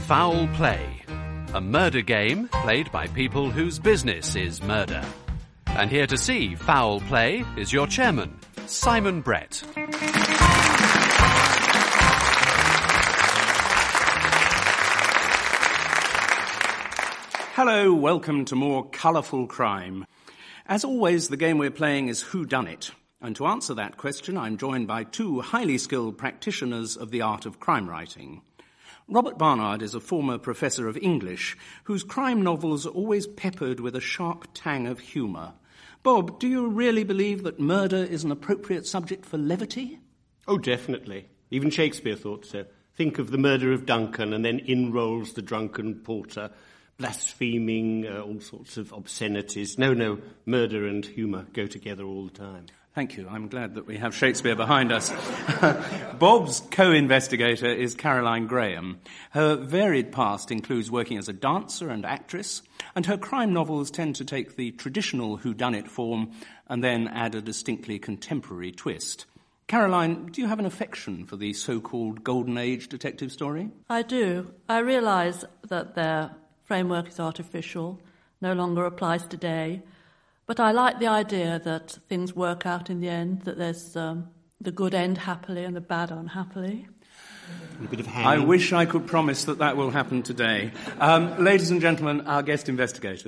Foul Play, a murder game played by people whose business is murder. And here to see Foul Play is your chairman, Simon Brett. Hello, welcome to more colourful crime. As always, the game we're playing is Who Done It? And to answer that question, I'm joined by two highly skilled practitioners of the art of crime writing. Robert Barnard is a former professor of English, whose crime novels are always peppered with a sharp tang of humour. Bob, do you really believe that murder is an appropriate subject for levity? Oh, definitely. Even Shakespeare thought so. Think of the murder of Duncan, and then in rolls the drunken porter, blaspheming, all sorts of obscenities. No, murder and humour go together all the time. Thank you. I'm glad that we have Shakespeare behind us. Bob's co-investigator is Caroline Graham. Her varied past includes working as a dancer and actress, and her crime novels tend to take the traditional whodunit form and then add a distinctly contemporary twist. Caroline, do you have an affection for the so-called Golden Age detective story? I do. I realise that their framework is artificial, no longer applies today. But I like the idea that things work out in the end, that there's the good end happily and the bad unhappily. A bit of hanging. I wish I could promise that will happen today. Ladies and gentlemen, our guest investigators.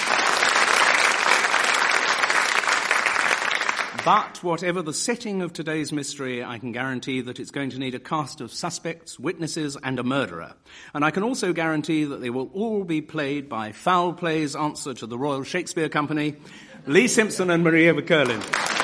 But whatever the setting of today's mystery, I can guarantee that it's going to need a cast of suspects, witnesses, and a murderer. And I can also guarantee that they will all be played by Foul Play's answer to the Royal Shakespeare Company, Lee Simpson and Maria McCurlin.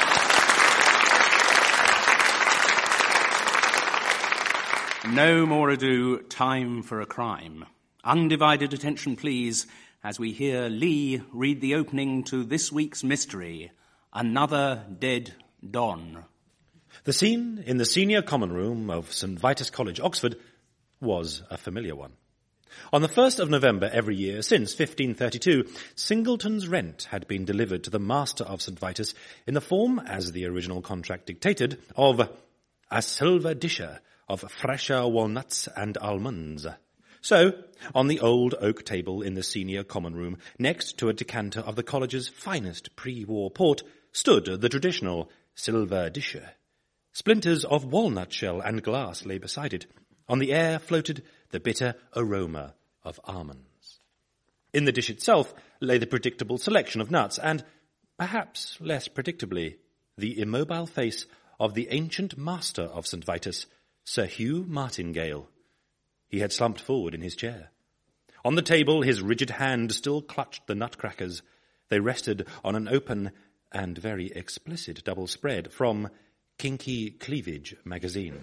No more ado, time for a crime. Undivided attention, please, as we hear Lee read the opening to this week's mystery, Another Dead Don. The scene in the senior common room of St. Vitus College, Oxford, was a familiar one. On the 1st of November every year since 1532, Singleton's rent had been delivered to the master of St. Vitus in the form, as the original contract dictated, of a silver disher of fresher walnuts and almonds. So, on the old oak table in the senior common room, next to a decanter of the college's finest pre-war port, stood the traditional silver disher. Splinters of walnut shell and glass lay beside it. On the air floated the bitter aroma of almonds. In the dish itself lay the predictable selection of nuts and, perhaps less predictably, the immobile face of the ancient master of St. Vitus, Sir Hugh Martingale. He had slumped forward in his chair. On the table, his rigid hand still clutched the nutcrackers. They rested on an open and very explicit double spread from Kinky Cleavage magazine.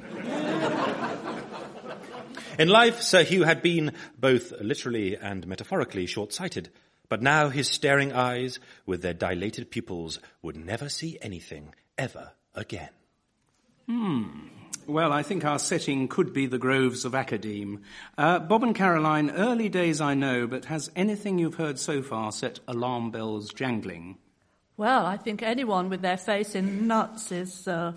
In life, Sir Hugh had been both literally and metaphorically short-sighted, but now his staring eyes, with their dilated pupils, would never see anything ever again. Well, I think our setting could be the groves of Academe. Bob and Caroline, early days I know, but has anything you've heard so far set alarm bells jangling? Well, I think anyone with their face in nuts is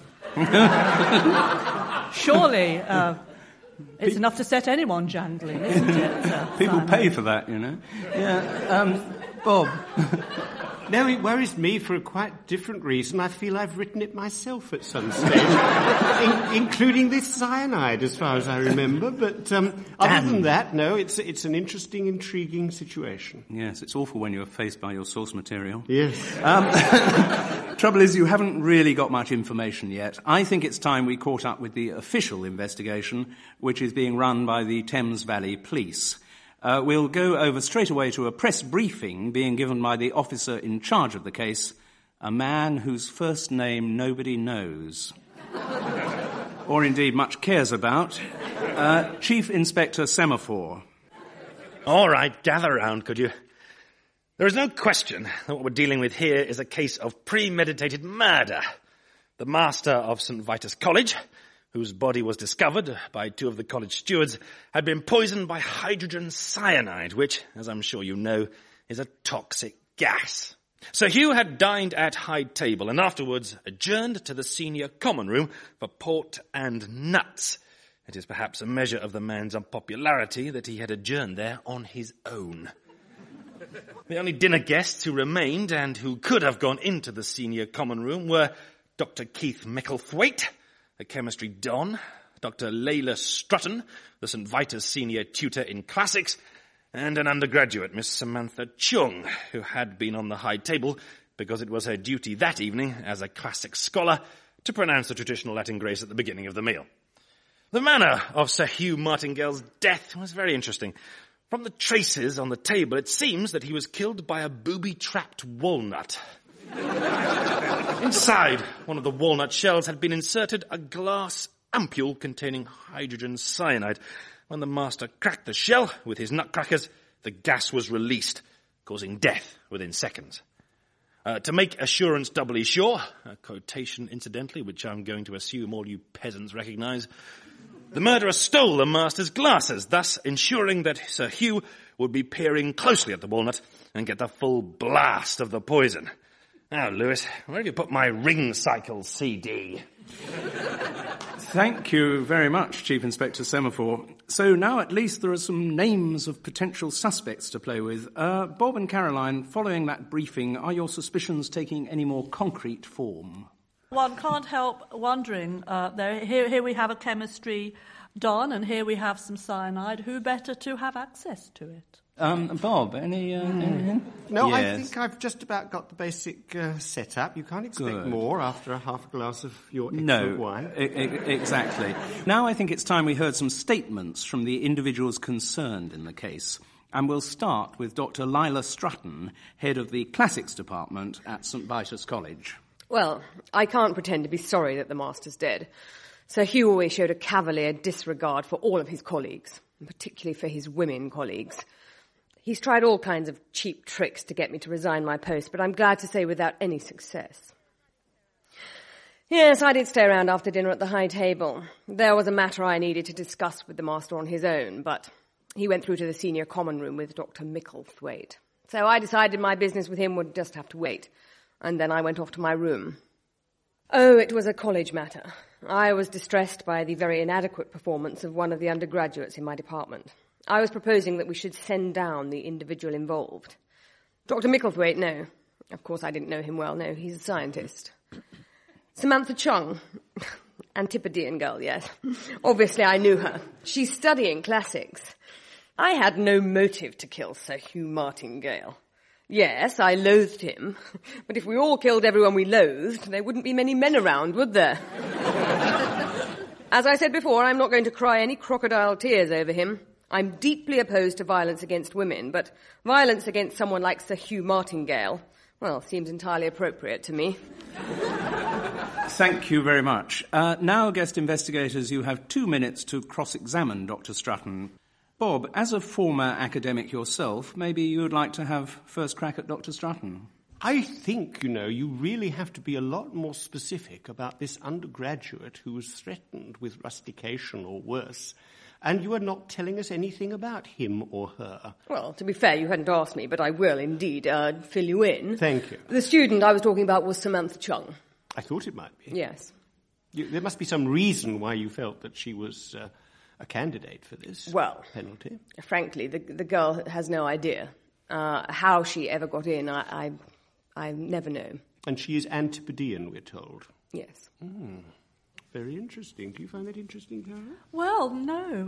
surely it's enough to set anyone jangling, isn't it? People pay for that, you know. Yeah, Bob. No, it worries me for a quite different reason. I feel I've written it myself at some stage, including this cyanide, as far as I remember. But other than that, no, it's an interesting, intriguing situation. Yes, it's awful when you're faced by your source material. Yes. Trouble is, you haven't really got much information yet. I think it's time we caught up with the official investigation, which is being run by the Thames Valley Police. We'll go over straight away to a press briefing being given by the officer in charge of the case, a man whose first name nobody knows, or indeed much cares about, Chief Inspector Semaphore. All right, gather round, could you? There is no question that what we're dealing with here is a case of premeditated murder. The master of St. Vitus College, whose body was discovered by two of the college stewards, had been poisoned by hydrogen cyanide, which, as I'm sure you know, is a toxic gas. Sir Hugh had dined at Hyde Table and afterwards adjourned to the senior common room for port and nuts. It is perhaps a measure of the man's unpopularity that he had adjourned there on his own. The only dinner guests who remained and who could have gone into the senior common room were Dr. Keith Micklethwaite, the chemistry don, Dr. Layla Strutton, the St. Vitus senior tutor in classics, and an undergraduate, Miss Samantha Chung, who had been on the high table because it was her duty that evening as a classics scholar to pronounce the traditional Latin grace at the beginning of the meal. The manner of Sir Hugh Martingale's death was very interesting. From the traces on the table, it seems that he was killed by a booby-trapped walnut. Inside one of the walnut shells had been inserted a glass ampule containing hydrogen cyanide. When the master cracked the shell with his nutcrackers, the gas was released, causing death within seconds. To make assurance doubly sure, a quotation incidentally, which I'm going to assume all you peasants recognise, the murderer stole the master's glasses, thus ensuring that Sir Hugh would be peering closely at the walnut and get the full blast of the poison. Now, Lewis, where have you put my Ring Cycle CD? Thank you very much, Chief Inspector Semaphore. So now at least there are some names of potential suspects to play with. Bob and Caroline, following that briefing, are your suspicions taking any more concrete form? One can't help wondering, here we have a chemistry don, and here we have some cyanide. Who better to have access to it? Bob, anything? No, Yes. I think I've just about got the basic setup. You can't expect more after a half a glass of your excellent wine. Exactly. Now I think it's time we heard some statements from the individuals concerned in the case. And we'll start with Dr. Lila Strutton, head of the Classics Department at St. Vitus College. Well, I can't pretend to be sorry that the master's dead. Sir Hugh always showed a cavalier disregard for all of his colleagues, and particularly for his women colleagues. He's tried all kinds of cheap tricks to get me to resign my post, but I'm glad to say without any success. Yes, I did stay around after dinner at the high table. There was a matter I needed to discuss with the master on his own, but he went through to the senior common room with Dr. Micklethwaite. So I decided my business with him would just have to wait, and then I went off to my room. Oh, it was a college matter. I was distressed by the very inadequate performance of one of the undergraduates in my department. I was proposing that we should send down the individual involved. Dr. Micklethwaite, no. Of course I didn't know him well, no, he's a scientist. Samantha Chung. Antipodean girl, yes. Obviously I knew her. She's studying classics. I had no motive to kill Sir Hugh Martingale. Yes, I loathed him, but if we all killed everyone we loathed, there wouldn't be many men around, would there? As I said before, I'm not going to cry any crocodile tears over him. I'm deeply opposed to violence against women, but violence against someone like Sir Hugh Martingale, well, seems entirely appropriate to me. Thank you very much. Now, guest investigators, you have 2 minutes to cross-examine Dr. Strutton. Bob, as a former academic yourself, maybe you would like to have first crack at Dr. Strutton. I think, you really have to be a lot more specific about this undergraduate who was threatened with rustication or worse, and you are not telling us anything about him or her. Well, to be fair, you hadn't asked me, but I will indeed fill you in. Thank you. The student I was talking about was Samantha Chung. I thought it might be. Yes. There must be some reason why you felt that she was a candidate for this penalty. Frankly, the girl has no idea. How she ever got in, I never know. And she is Antipodean, we're told. Yes. Very interesting. Do you find that interesting, Carol? Well, no.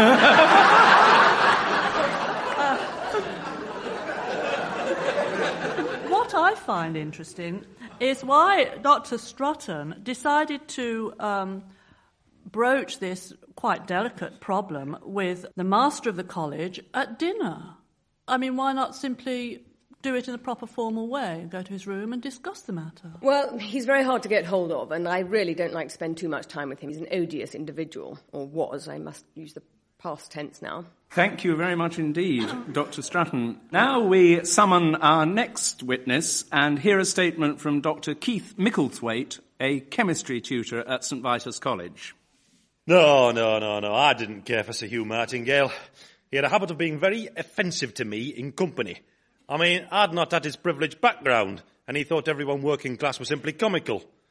What I find interesting is why Dr. Strutton decided to broach this quite delicate problem with the master of the college at dinner. I mean, why not simply do it in a proper formal way, go to his room and discuss the matter? Well, he's very hard to get hold of, and I really don't like to spend too much time with him. He's an odious individual, or was. I must use the past tense now. Thank you very much indeed, Dr. Strutton. Now we summon our next witness and hear a statement from Dr. Keith Micklethwaite, a chemistry tutor at St. Vitus College. No, I didn't care for Sir Hugh Martingale. He had a habit of being very offensive to me in company. I mean, I'd not had his privileged background, and he thought everyone working class was simply comical.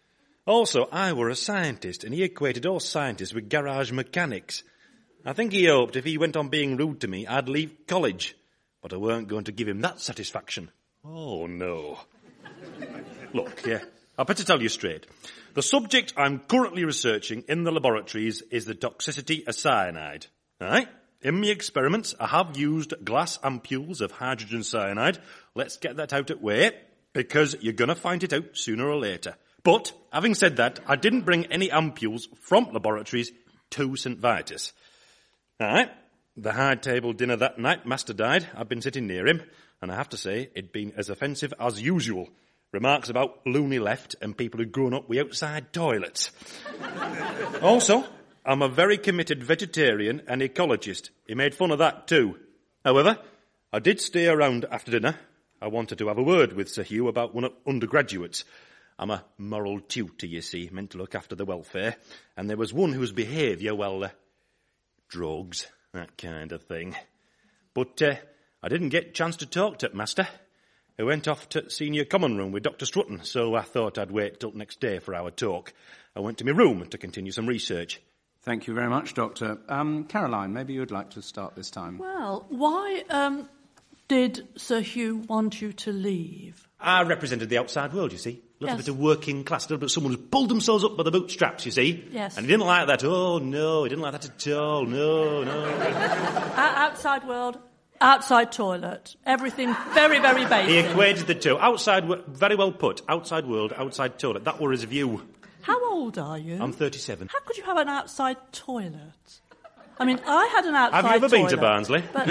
Also, I were a scientist, and he equated all scientists with garage mechanics. I think he hoped if he went on being rude to me, I'd leave college. But I weren't going to give him that satisfaction. Oh, no. Look, I'll better tell you straight. The subject I'm currently researching in the laboratories is the toxicity of cyanide. All right? In my experiments, I have used glass ampules of hydrogen cyanide. Let's get that out of the way, because you're going to find it out sooner or later. But, having said that, I didn't bring any ampules from laboratories to St. Vitus. All right? The high table dinner that night, Master died. I'd been sitting near him, and I have to say, it'd been as offensive as usual. Remarks about loony left and people who'd grown up with outside toilets. Also, I'm a very committed vegetarian and ecologist. He made fun of that too. However, I did stay around after dinner. I wanted to have a word with Sir Hugh about one of undergraduates. I'm a moral tutor, you see, meant to look after the welfare. And there was one whose behaviour, well, drugs, that kind of thing. But I didn't get a chance to talk to Master. He went off to senior common room with Dr. Strutton, so I thought I'd wait till next day for our talk. I went to my room to continue some research. Thank you very much, Doctor. Caroline, maybe you'd like to start this time. Well, why did Sir Hugh want you to leave? I represented the outside world, you see. A little bit of working class, a little bit of someone who's pulled themselves up by the bootstraps, you see. Yes. And he didn't like that. Oh, no, he didn't like that at all. No. Outside world, outside toilet. Everything very, very basic. He equated the two. Very well put. Outside world, outside toilet. That were his view. How old are you? I'm 37. How could you have an outside toilet? I mean, I had an outside toilet. Have you ever been to Barnsley? But...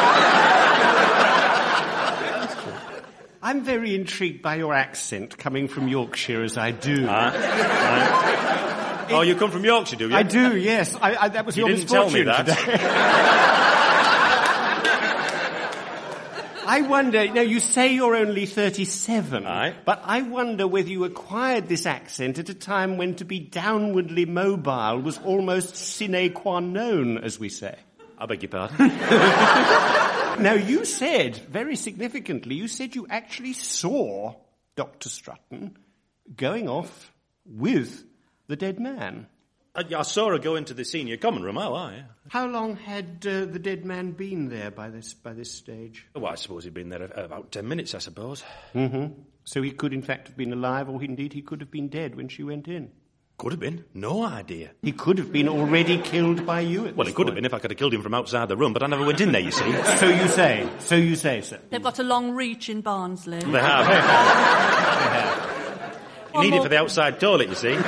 I'm very intrigued by your accent, coming from Yorkshire as I do. Oh, you come from Yorkshire, do you? I do, yes. That was your misfortune today. I wonder, you say you're only 37, Aye. but I wonder whether you acquired this accent at a time when to be downwardly mobile was almost sine qua non, as we say. I beg your pardon? Now, you said, very significantly, you actually saw Dr. Strutton going off with the dead man. I saw her go into the senior common room. Yeah. How long had the dead man been there by this stage? Well, I suppose he'd been there about 10 minutes, I suppose. Mm-hmm. So he could, in fact, have been alive, or indeed he could have been dead when she went in. Could have been. No idea. He could have been already killed by you at Well, he could have been if I could have killed him from outside the room, but I never went in there, you see. So you say, sir. They've got a long reach in Barnsley. They have. You need it for the outside toilet, you see.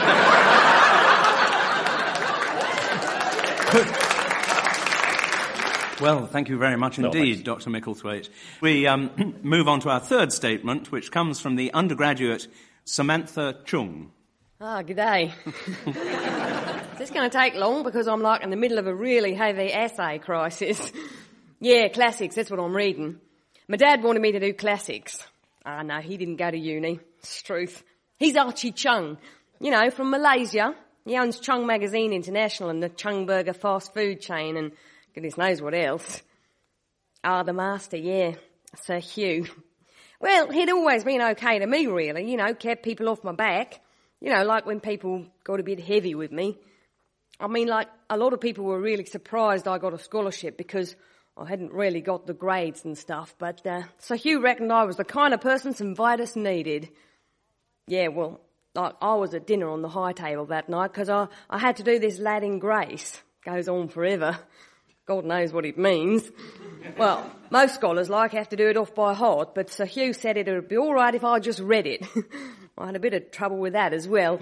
Well, thank you very much indeed, Dr. Micklethwaite. We move on to our third statement, which comes from the undergraduate Samantha Chung. G'day. Is this going to take long? Because I'm in the middle of a really heavy essay crisis. Yeah, classics, that's what I'm reading. My dad wanted me to do classics. No, he didn't go to uni. It's truth. He's Archie Chung, from Malaysia. He owns Chung Magazine International and the Chung Burger fast food chain and goodness knows what else. The master, yeah, Sir Hugh. Well, he'd always been okay to me, really, kept people off my back. Like when people got a bit heavy with me. I mean, a lot of people were really surprised I got a scholarship because I hadn't really got the grades and stuff. But Sir Hugh reckoned I was the kind of person St. Vitus needed. Yeah, well, I was at dinner on the high table that night because I had to do this Latin grace. Goes on forever. God knows what it means. Well, most scholars have to do it off by heart, but Sir Hugh said it would be all right if I just read it. I had a bit of trouble with that as well.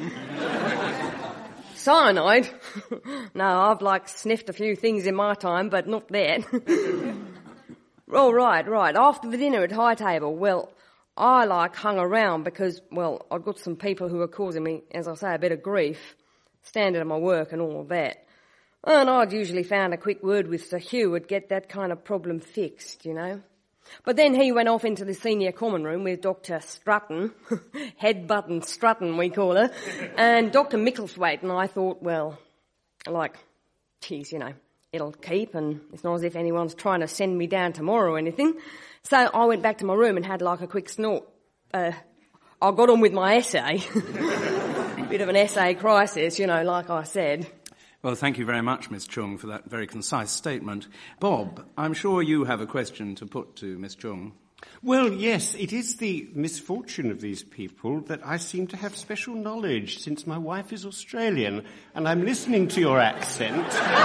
Cyanide? No, I've sniffed a few things in my time, but not that. Oh, right. After the dinner at high table, well, I hung around because, well, I'd got some people who were causing me, as I say, a bit of grief, standard of my work and all of that. And I'd usually found a quick word with Sir Hugh would get that kind of problem fixed, But then he went off into the senior common room with Dr. Strutton, Head Button Strutton we call her, and Dr. Micklethwaite, and I thought, well, geez, it'll keep, and it's not as if anyone's trying to send me down tomorrow or anything. So I went back to my room and had a quick snort. I got on with my essay. Bit of an essay crisis, like I said. Well, thank you very much, Miss Chung, for that very concise statement. Bob, I'm sure you have a question to put to Miss Chung. Well, yes, it is the misfortune of these people that I seem to have special knowledge since my wife is Australian and I'm listening to your accent.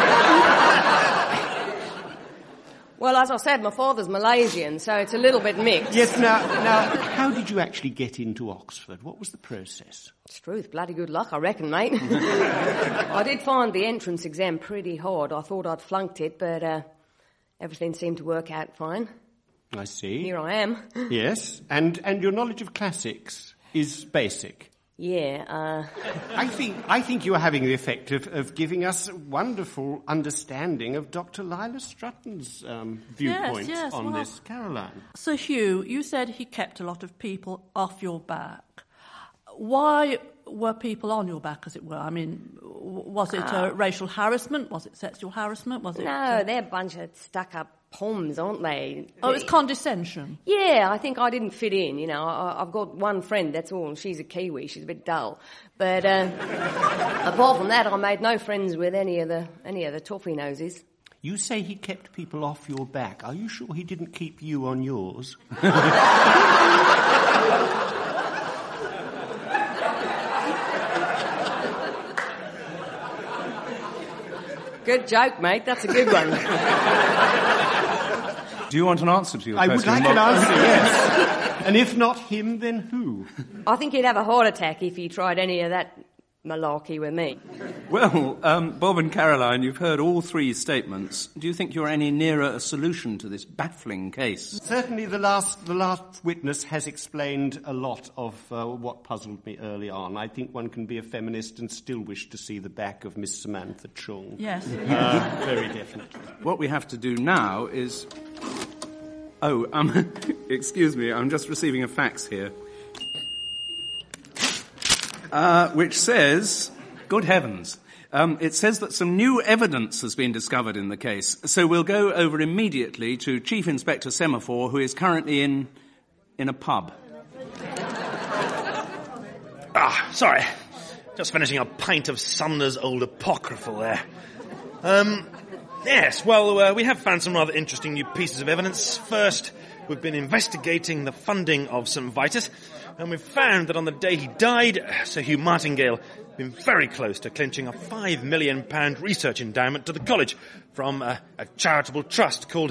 Well, as I said, my father's Malaysian, so it's a little bit mixed. Yes, now, how did you actually get into Oxford? What was the process? It's truth, bloody good luck, I reckon, mate. I did find the entrance exam pretty hard. I thought I'd flunked it, but everything seemed to work out fine. I see. Here I am. Yes, and your knowledge of classics is basic. Yeah, I think you are having the effect of giving us a wonderful understanding of Dr. Lila Strutton's viewpoint on this, Caroline. Sir Hugh, you said he kept a lot of people off your back. Why were people on your back, as it were? I mean, was it racial harassment? Was it sexual harassment? Was it? No, they're a bunch of stuck-up Poms, aren't they? Oh, it's condescension. Yeah, I think I didn't fit in, I've got one friend, that's all, and she's a Kiwi, she's a bit dull. But apart from that, I made no friends with any of the toffee noses. You say he kept people off your back. Are you sure he didn't keep you on yours? Good joke, mate, that's a good one. Do you want an answer to your question? I would like an answer, yes. And if not him, then who? I think he'd have a heart attack if he tried any of that malarkey with me. Well, Bob and Caroline, you've heard all three statements. Do you think you're any nearer a solution to this baffling case? Certainly the last witness has explained a lot of what puzzled me early on. I think one can be a feminist and still wish to see the back of Miss Samantha Chung. Yes. Very definitely. What we have to do now is... Oh, excuse me, I'm just receiving a fax here. Which says, good heavens, it says that some new evidence has been discovered in the case. So we'll go over immediately to Chief Inspector Semaphore, who is currently in a pub. Sorry. Just finishing a pint of Sumner's Old Apocryphal there. Yes, well, we have found some rather interesting new pieces of evidence. First, we've been investigating the funding of St. Vitus, and we've found that on the day he died, Sir Hugh Martingale had been very close to clinching a £5 million research endowment to the college from a charitable trust called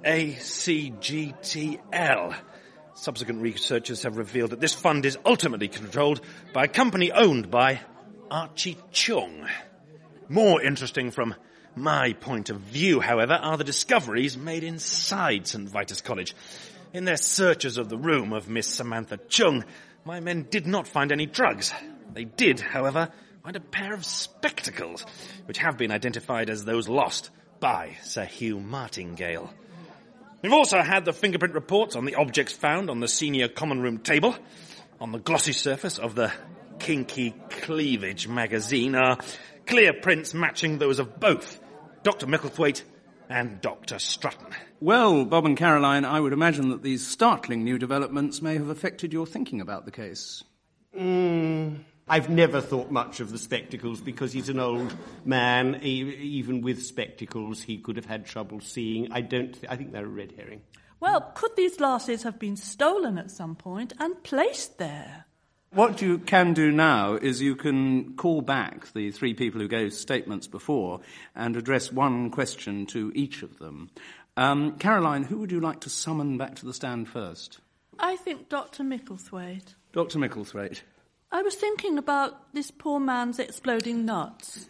ACGTL. Subsequent researchers have revealed that this fund is ultimately controlled by a company owned by Archie Chung. More interesting from my point of view, however, are the discoveries made inside St. Vitus College. In their searches of the room of Miss Samantha Chung, my men did not find any drugs. They did, however, find a pair of spectacles, which have been identified as those lost by Sir Hugh Martingale. We've also had the fingerprint reports on the objects found on the senior common room table. On the glossy surface of the Kinky Cleavage magazine are clear prints matching those of both Dr. Micklethwaite and Dr. Strutton. Well, Bob and Caroline, I would imagine that these startling new developments may have affected your thinking about the case. I've never thought much of the spectacles because he's an old man. Even with spectacles, he could have had trouble seeing. I think they're a red herring. Well, could these glasses have been stolen at some point and placed there? What you can do now is you can call back the three people who gave statements before and address one question to each of them. Caroline, who would you like to summon back to the stand first? I think Dr. Micklethwaite. Dr. Micklethwaite. I was thinking about this poor man's exploding nuts.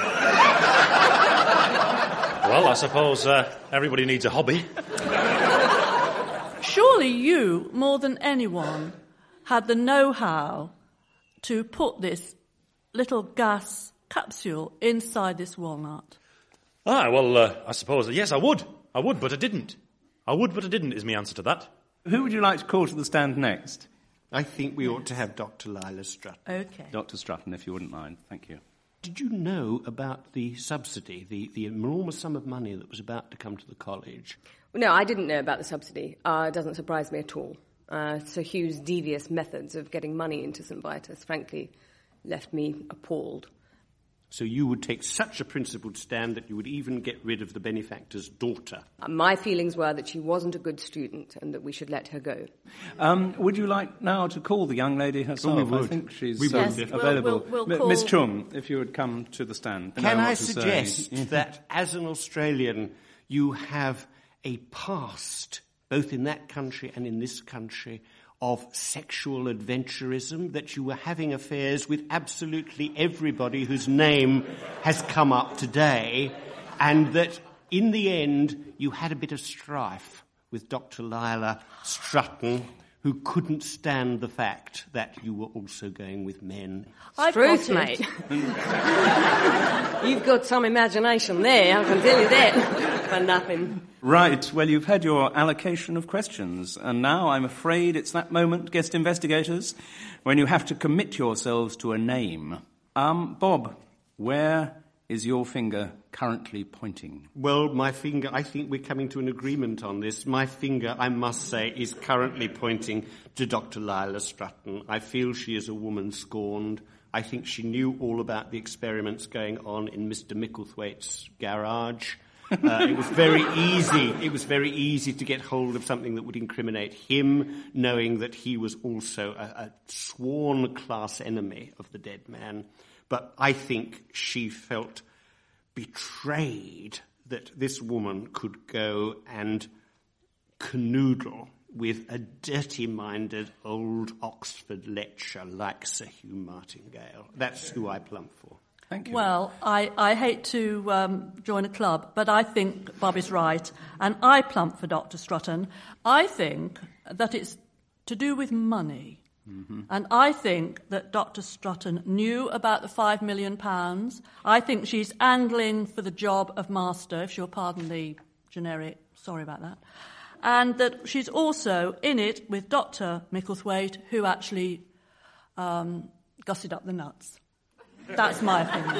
Well, I suppose everybody needs a hobby. Surely you, more than anyone, had the know-how to put this little gas capsule inside this walnut. I suppose, yes, I would. I would, but I didn't. I would, but I didn't, is my answer to that. Who would you like to call to the stand next? I think we ought to have Dr. Lila Strutton. Okay. Dr. Strutton, if you wouldn't mind. Thank you. Did you know about the subsidy, the enormous sum of money that was about to come to the college? No, I didn't know about the subsidy. It doesn't surprise me at all. Sir Hugh's devious methods of getting money into St. Vitus, frankly, left me appalled. So you would take such a principled stand that you would even get rid of the benefactor's daughter? My feelings were that she wasn't a good student and that we should let her go. Would you like now to call the young lady herself? We would. I think she's We would. Yes, available. we'll call... Miss Chung, if you would come to the stand. Can I to say. suggest that as an Australian you have a past, both in that country and in this country, of sexual adventurism, that you were having affairs with absolutely everybody whose name has come up today, and that in the end you had a bit of strife with Dr. Lila Strutton, who couldn't stand the fact that you were also going with men. Truth, mate. You've got some imagination there, I can tell you that, for nothing. Right, well, you've had your allocation of questions, and now I'm afraid it's that moment, guest investigators, when you have to commit yourselves to a name. Bob, where is your finger currently pointing? Well, my finger, I think we're coming to an agreement on this. My finger, I must say, is currently pointing to Dr. Lila Strutton. I feel she is a woman scorned. I think she knew all about the experiments going on in Mr. Micklethwaite's garage. It was very easy to get hold of something that would incriminate him, knowing that he was also a sworn class enemy of the dead man. But I think she felt betrayed that this woman could go and canoodle with a dirty-minded old Oxford lecturer like Sir Hugh Martingale. That's who I plump for. Thank you. Well, I hate to join a club, but I think Bob is right, and I plump for Dr. Strutton. I think that it's to do with money. Mm-hmm. And I think that Dr. Strutton knew about the £5 million. I think she's angling for the job of master, if you'll pardon the generic, sorry about that. And that she's also in it with Dr. Micklethwaite, who actually gussied up the nuts. That's my opinion.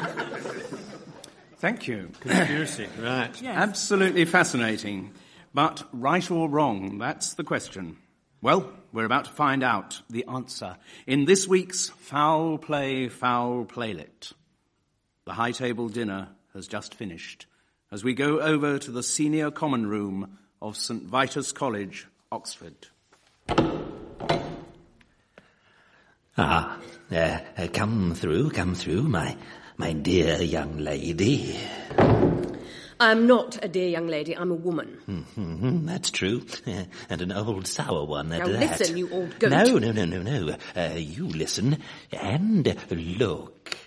Thank you. Conspiracy, right. Yes. Absolutely fascinating. But right or wrong, that's the question. Well, we're about to find out the answer in this week's Foul Play, Foul Playlet. The high table dinner has just finished as we go over to the senior common room of St. Vitus College, Oxford. Come through, my dear young lady. I'm not a dear young lady, I'm a woman. Mm-hmm, that's true. And an old sour one at now that. Listen, you old goat. No. You listen and look.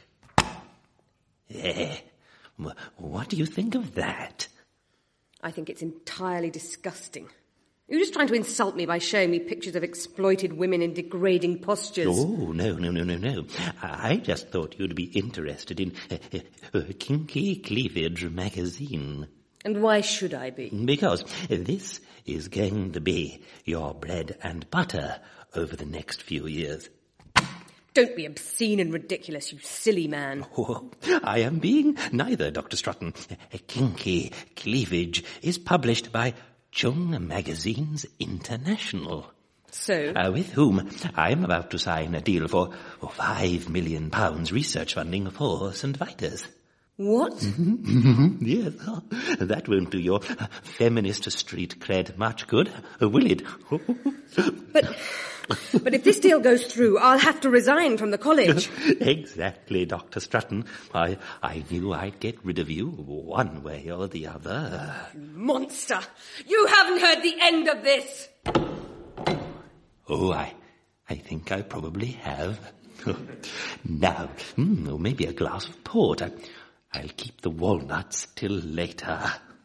What do you think of that? I think it's entirely disgusting. You're just trying to insult me by showing me pictures of exploited women in degrading postures. Oh, no. I just thought you'd be interested in Kinky Cleavage magazine. And why should I be? Because this is going to be your bread and butter over the next few years. Don't be obscene and ridiculous, you silly man. Oh, I am being neither, Dr. Strutton. Kinky Cleavage is published by Chung Magazines International. So? With whom I am about to sign a deal for £5 million research funding for St. Vitus. What? Yes, that won't do your feminist street cred much good, will it? But if this deal goes through, I'll have to resign from the college. Exactly, Dr. Strutton. I knew I'd get rid of you one way or the other. Monster! You haven't heard the end of this! Oh, I think I probably have. Now, maybe a glass of port. I'll keep the walnuts till later.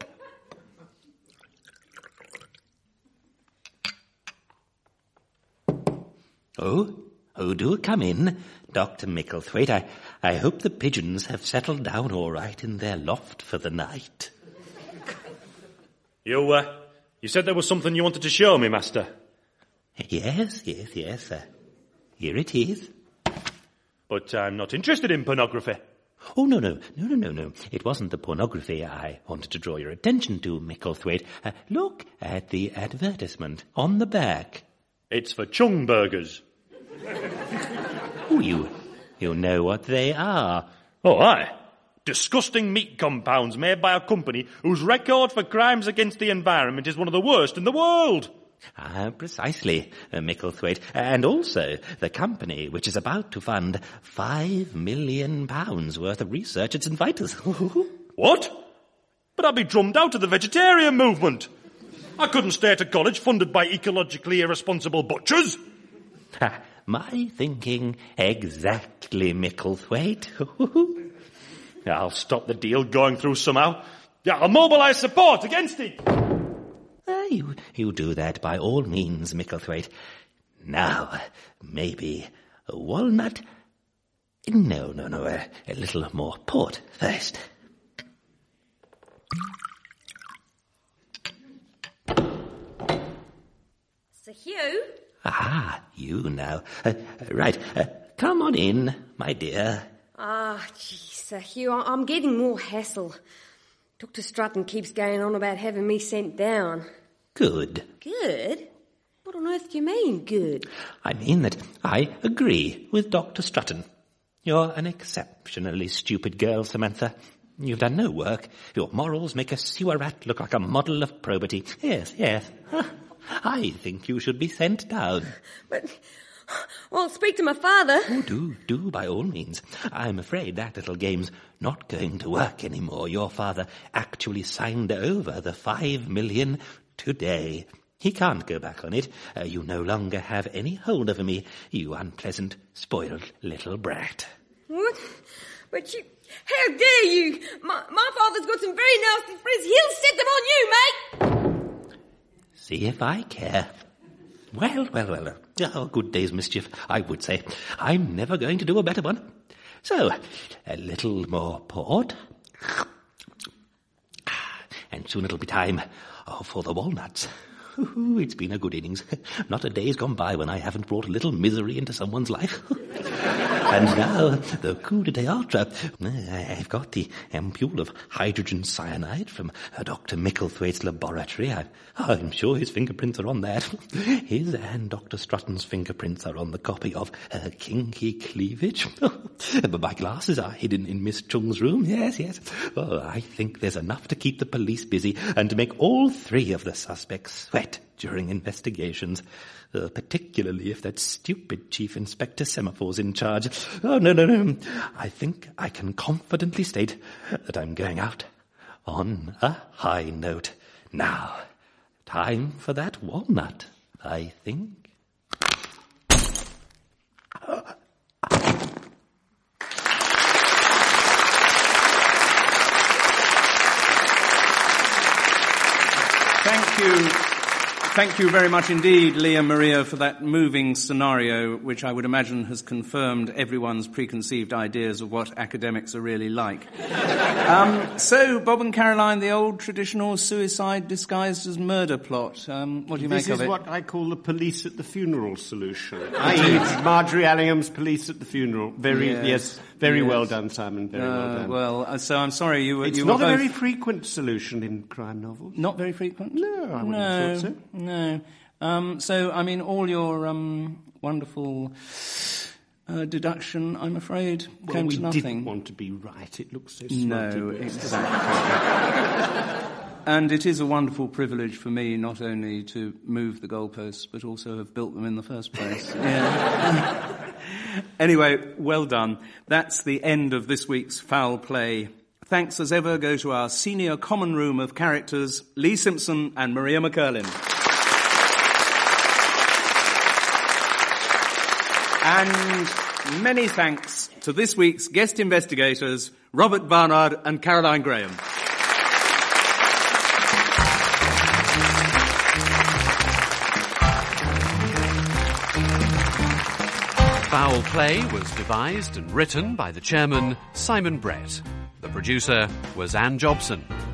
Oh, do come in, Dr. Micklethwaite. I hope the pigeons have settled down all right in their loft for the night. You said there was something you wanted to show me, Master. Yes. Here it is. But I'm not interested in pornography. Oh, no. It wasn't the pornography I wanted to draw your attention to, Micklethwaite. Look at the advertisement on the back. It's for Chung burgers. Oh, You know what they are. Oh, aye. Disgusting meat compounds made by a company whose record for crimes against the environment is one of the worst in the world. Precisely, Micklethwaite. And also the company which is about to fund £5 million worth of research at St. Vitus. What? But I'd be drummed out of the vegetarian movement. I couldn't stay at a college funded by ecologically irresponsible butchers. My thinking exactly, Micklethwaite. I'll stop the deal going through somehow. Yeah, I'll mobilise support against it. You do that by all means, Micklethwaite. Now, maybe a walnut? No, a little more port first. Sir Hugh? You now. Right, come on in, my dear. Sir Hugh, I'm getting more hassle. Dr. Strutton keeps going on about having me sent down. Good. Good? What on earth do you mean, good? I mean that I agree with Dr. Strutton. You're an exceptionally stupid girl, Samantha. You've done no work. Your morals make a sewer rat look like a model of probity. Yes. I think you should be sent down. But, I'll speak to my father. Oh, do, by all means. I'm afraid that little game's not going to work anymore. Your father actually signed over the $5 million today. He can't go back on it. You no longer have any hold over me, you unpleasant, spoiled little brat. What? But you... How dare you? My father's got some very nasty friends. He'll set them on you, mate. See if I care. Well. Oh, good day's mischief, I would say. I'm never going to do a better one. So, a little more port. And soon it'll be time for the walnuts. It's been a good innings. Not a day's gone by when I haven't brought a little misery into someone's life. And now, the coup de theatre. I've got the ampule of hydrogen cyanide from Dr. Micklethwaite's laboratory. I'm sure his fingerprints are on that. His and Dr. Strutton's fingerprints are on the copy of Kinky Cleavage. But my glasses are hidden in Miss Chung's room. Yes. Oh, I think there's enough to keep the police busy and to make all three of the suspects sweat during investigations. Particularly if that stupid Chief Inspector Semaphore's in charge. Oh, no. I think I can confidently state that I'm going out on a high note. Now, time for that walnut, I think. Thank you very much indeed, Leah Maria, for that moving scenario, which I would imagine has confirmed everyone's preconceived ideas of what academics are really like. So, Bob and Caroline, the old traditional suicide disguised as murder plot. What do you make of it? This is what I call the police at the funeral solution. I.e. Marjorie Allingham's police at the funeral. Very well done, Simon. Very well done. Well, so I'm sorry you were... It's not a very frequent solution in crime novels. Not very frequent? No, I wouldn't have thought so. No. So, I mean, all your wonderful deduction, I'm afraid, came to nothing. We didn't want to be right. It looks so smart. No, exactly. And it is a wonderful privilege for me not only to move the goalposts, but also have built them in the first place. Yeah. Anyway, well done. That's the end of this week's Foul Play. Thanks as ever go to our senior common room of characters, Lee Simpson and Maria McCurlin. And many thanks to this week's guest investigators, Robert Barnard and Caroline Graham. Foul Play was devised and written by the chairman, Simon Brett. The producer was Anne Jobson.